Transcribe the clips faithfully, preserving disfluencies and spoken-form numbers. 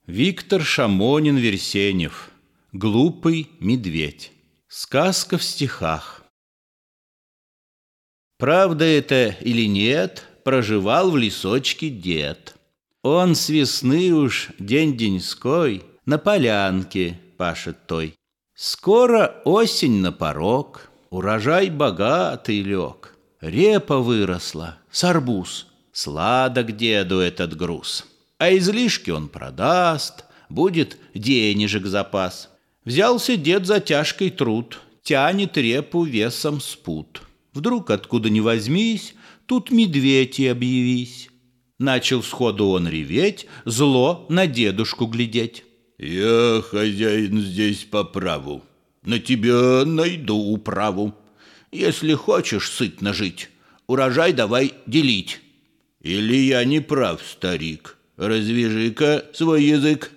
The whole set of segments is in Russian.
Виктор Шамонин-Версенев. Глупый медведь. Сказка в стихах. Правда это или нет, проживал в лесочке дед. Он с весны уж день-деньской на полянке пашет той. Скоро осень на порог, урожай богатый лег. Репа выросла с арбуз, сладок деду этот груз. А излишки он продаст, будет денежек запас. Взялся дед за тяжкий труд, тянет репу весом с пуд. Вдруг, откуда ни возьмись, тут медведь и объявись. Начал сходу он реветь, зло на дедушку глядеть. Я хозяин здесь по праву, на тебя найду управу. Если хочешь сытно жить, урожай давай делить. Или я не прав, старик? Развяжи-ка свой язык.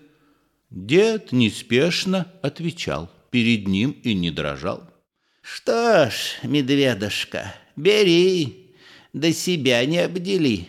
Дед неспешно отвечал, перед ним и не дрожал. Что ж, медведушка, бери, до себя не обдели.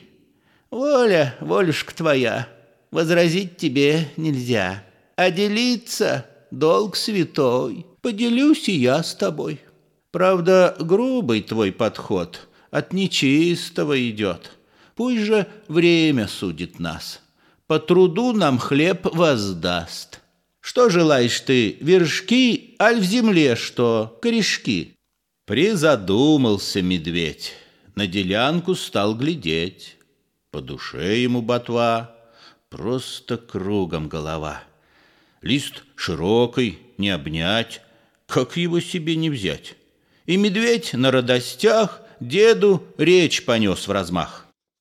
Воля, волюшка твоя, возразить тебе нельзя. А делиться долг святой, поделюсь и я с тобой. Правда, грубый твой подход от нечистого идет. Пусть же время судит нас, по труду нам хлеб воздаст. Что желаешь ты, вершки, аль в земле что, корешки? Призадумался медведь, на делянку стал глядеть. По душе ему ботва, просто кругом голова. Лист широкий, не обнять, как его себе не взять. И медведь на радостях деду речь понес в размах.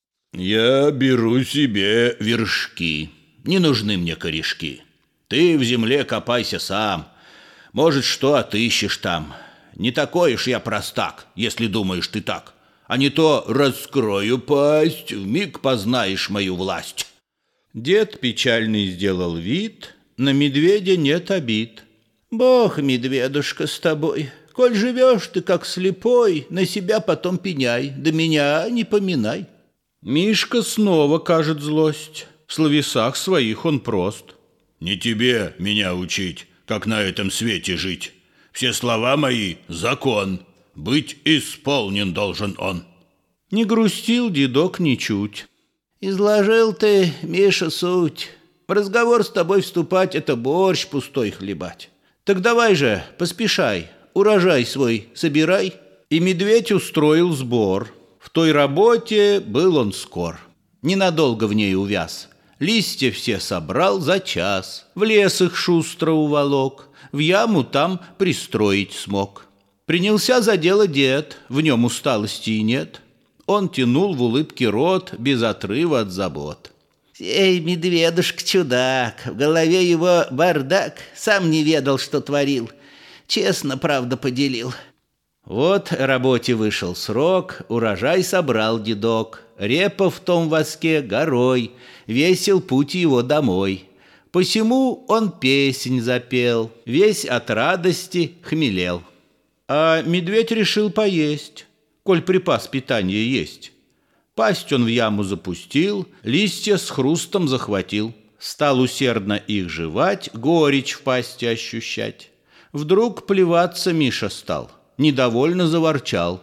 Я беру себе вершки, не нужны мне корешки. Ты в земле копайся сам, может, что отыщешь там. Не такой уж я простак, если думаешь ты так. А не то раскрою пасть, вмиг познаешь мою власть. Дед печальный сделал вид, на медведя нет обид. Бог, медведушка, с тобой. Коль живешь ты как слепой, на себя потом пеняй, да меня не поминай. Мишка снова кажет злость, в словесах своих он прост. Не тебе меня учить, как на этом свете жить. Все слова мои — закон, быть исполнен должен он. Не грустил дедок ничуть. Изложил ты, Миша, суть. В разговор с тобой вступать — это борщ пустой хлебать. Так давай же, поспешай, урожай свой собирай. И медведь устроил сбор. В той работе был он скор. Ненадолго в ней увяз. Листья все собрал за час. В лес их шустро уволок. В яму там пристроить смог. Принялся за дело дед, в нем усталости и нет. Он тянул в улыбке рот, без отрыва от забот. Эй, медведушка чудак, в голове его бардак, сам не ведал, что творил. Честно, правда, поделил. Вот работе вышел срок, урожай собрал дедок. Репа в том воске горой, весел путь его домой. Посему он песнь запел, весь от радости хмелел. А медведь решил поесть, коль припас питания есть. Пасть он в яму запустил, листья с хрустом захватил. Стал усердно их жевать, горечь в пасти ощущать. Вдруг плеваться Миша стал, недовольно заворчал.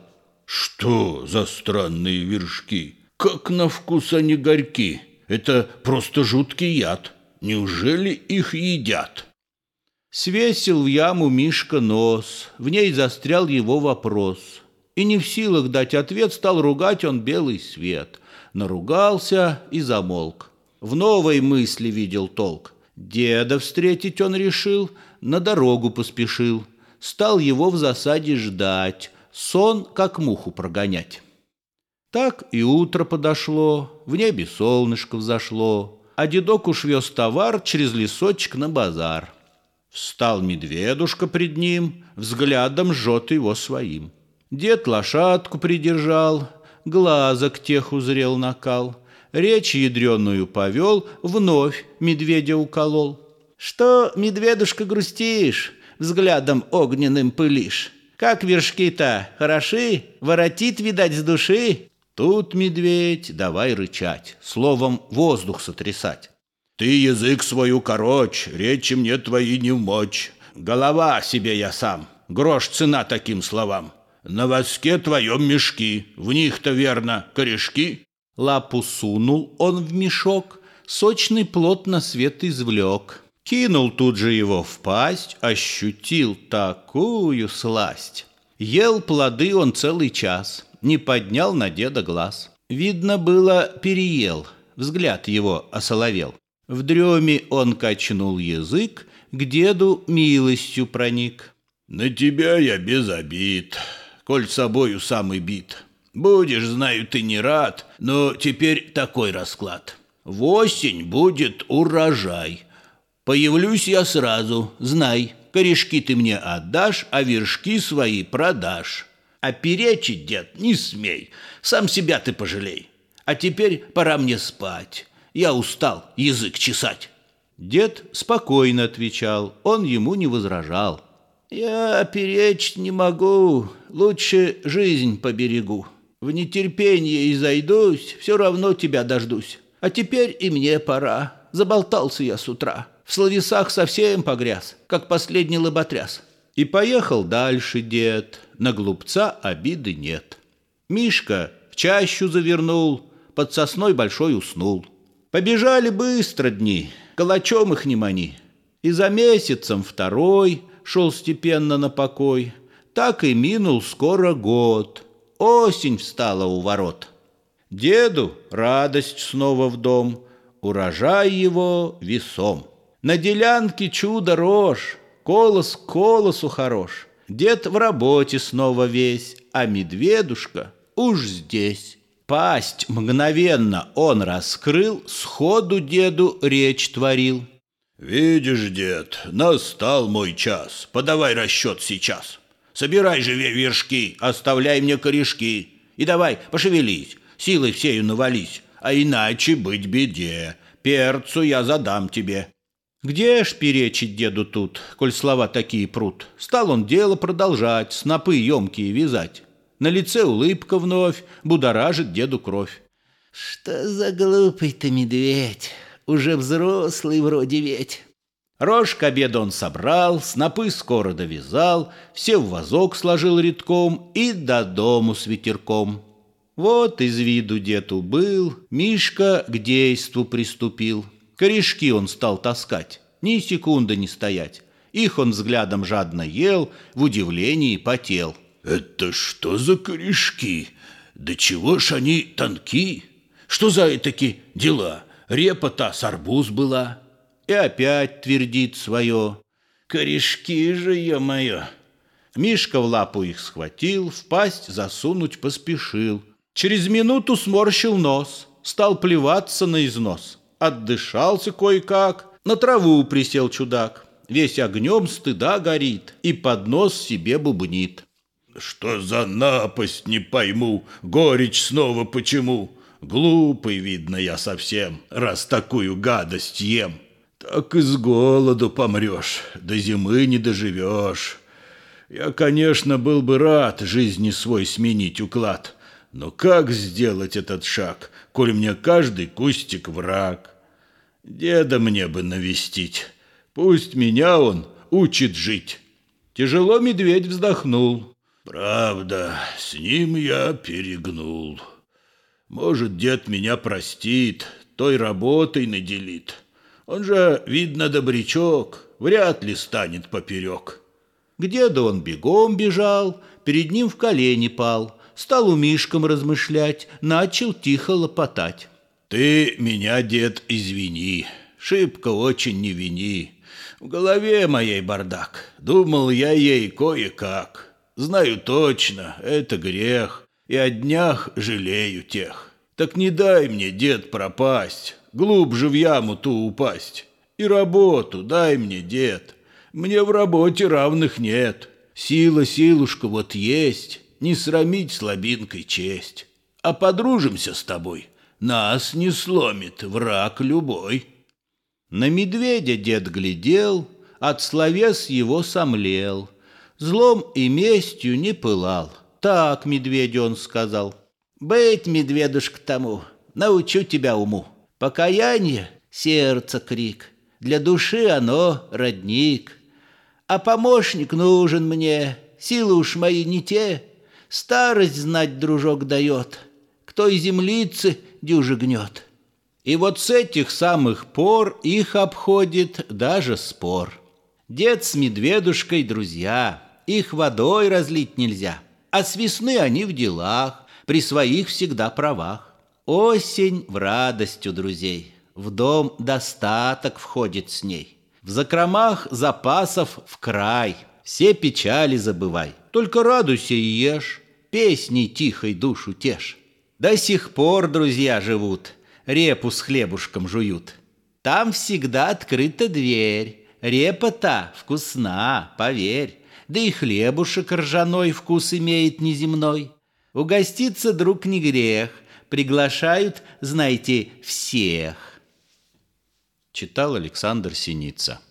Что за странные вершки? Как на вкус они горьки. Это просто жуткий яд. Неужели их едят? Свесил в яму Мишка нос, в ней застрял его вопрос. И не в силах дать ответ, стал ругать он белый свет. Наругался и замолк. В новой мысли видел толк. Деда встретить он решил, на дорогу поспешил. Стал его в засаде ждать, сон как муху прогонять. Так и утро подошло, в небе солнышко взошло, а дедок уж вез товар через лесочек на базар. Встал медведушка пред ним, взглядом жжет его своим. Дед лошадку придержал, глазок тех узрел накал, речь ядреную повел, вновь медведя уколол. Что, медведушка, грустишь, взглядом огненным пылишь? Как вершки-то, хороши, воротит, видать, с души? Тут, медведь, давай рычать, словом воздух сотрясать. Ты язык свою короче, речи мне твои не вмочь. Голова себе я сам, грош цена таким словам. На воске твоем мешки, в них-то верно корешки. Лапу сунул он в мешок, сочный плод на свет извлек. Кинул тут же его в пасть, ощутил такую сласть. Ел плоды он целый час, не поднял на деда глаз. Видно было, переел, взгляд его осоловел. В дреме он качнул язык, к деду милостью проник. На тебя я без обид, коль собою сам и бит. Будешь, знаю, ты не рад, но теперь такой расклад. В осень будет урожай. Появлюсь я сразу, знай, корешки ты мне отдашь, а вершки свои продашь. А перечить, дед, не смей, сам себя ты пожалей. А теперь пора мне спать, я устал язык чесать. Дед спокойно отвечал, он ему не возражал. Я перечить не могу, лучше жизнь поберегу. В нетерпении изойдусь, все равно тебя дождусь. А теперь и мне пора, заболтался я с утра. В словесах совсем погряз, как последний лоботряс. И поехал дальше дед, на глупца обиды нет. Мишка в чащу завернул, под сосной большой уснул. Побежали быстро дни, калачом их не мани. И за месяцем второй шел степенно на покой. Так и минул скоро год, осень встала у ворот. Деду радость снова в дом, урожай его весом. На делянке чудо рожь, колос к колосу хорош. Дед в работе снова весь, а медведушка уж здесь. Пасть мгновенно он раскрыл, сходу деду речь творил. Видишь, дед, настал мой час, подавай расчет сейчас. Собирай живее вершки, оставляй мне корешки. И давай, пошевелись, силой всею навались, а иначе быть беде, перцу я задам тебе. Где ж перечить деду тут, коль слова такие прут? Стал он дело продолжать, снопы емкие вязать. На лице улыбка вновь, будоражит деду кровь. Что за глупый ты медведь, уже взрослый вроде ведь. Рожь к обеду он собрал, снопы скоро довязал, все в вазок сложил редком и до дому с ветерком. Вот из виду дед убыл, Мишка к действу приступил. Корешки он стал таскать, ни секунды не стоять. Их он взглядом жадно ел, в удивлении потел. Это что за корешки? Да чего ж они тонки? Что за этаки дела? Репа-то с арбуз была. И опять твердит свое. Корешки же, ё-моё. Мишка в лапу их схватил, в пасть засунуть поспешил. Через минуту сморщил нос, стал плеваться на износ. Отдышался кое-как, на траву присел чудак. Весь огнем стыда горит и под нос себе бубнит. Что за напасть, не пойму, горечь снова почему? Глупый, видно, я совсем, раз такую гадость ем. Так и с голоду помрешь, до зимы не доживешь. Я, конечно, был бы рад жизни свой сменить уклад, но как сделать этот шаг, коль мне каждый кустик враг? Деда мне бы навестить, пусть меня он учит жить. Тяжело медведь вздохнул. Правда, с ним я перегнул. Может, дед меня простит, той работой наделит. Он же, видно, добрячок, вряд ли станет поперек. К деду он бегом бежал, перед ним в колени пал, стал у Мишкам размышлять, начал тихо лопотать. Ты меня, дед, извини, шибко очень не вини. В голове моей бардак, думал я ей кое-как. Знаю точно, это грех, и о днях жалею тех. Так не дай мне, дед, пропасть, глубже в яму ту упасть. И работу дай мне, дед, мне в работе равных нет. Сила, силушка, вот есть, не срамить слабинкой честь. А подружимся с тобой, нас не сломит враг любой. На медведя дед глядел, от словес его сомлел. Злом и местью не пылал. Так медведю он сказал. Быть, медведушка, тому, научу тебя уму. Покаяние Сердце крик, для души оно родник. А помощник нужен мне, силы уж мои не те. Старость знать, дружок, дает, кто и землицы дюже гнет. И вот с этих самых пор их обходит даже спор. Дед с медведушкой друзья, их водой разлить нельзя, а с весны они в делах, при своих всегда правах. Осень в радость у друзей, в дом достаток входит с ней. В закромах запасов в край, все печали забывай, только радуйся и ешь, песней тихой душу тешь. До сих пор друзья живут, репу с хлебушком жуют. Там всегда открыта дверь, репа-то вкусна, поверь, да и хлебушек ржаной вкус имеет неземной. Угоститься, друг, не грех, приглашают, знаете, всех. Читал Александр Синица.